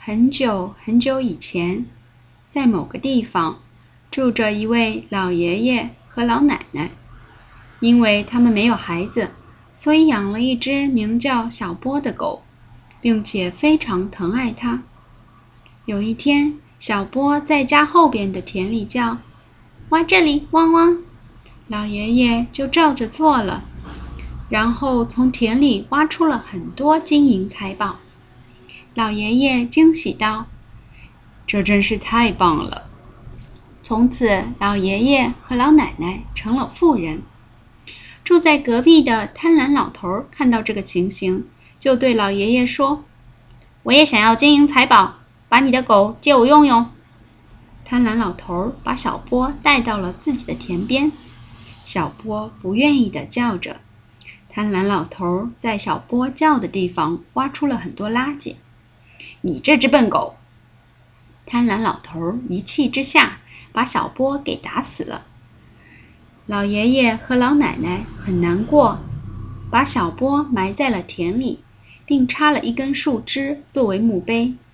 很久很久以前，在某个地方，住着一位老爷爷和老奶奶。因为他们没有孩子，所以养了一只名叫小波的狗，并且非常疼爱它。有一天，小波在家后边的田里叫：“挖这里，汪汪！”老爷爷就照着做了，然后从田里挖出了很多金银财宝。老爷爷惊喜道：“这真是太棒了！”从此，老爷爷和老奶奶成了富人。住在隔壁的贪婪老头看到这个情形，就对老爷爷说：“我也想要金银财宝，把你的狗借我用用。”贪婪老头把小波带到了自己的田边，小波不愿意地叫着。贪婪老头在小波叫的地方挖出了很多垃圾。“你这只笨狗！”贪婪老头一气之下把小波给打死了。老爷爷和老奶奶很难过，把小波埋在了田里，并插了一根树枝作为墓碑。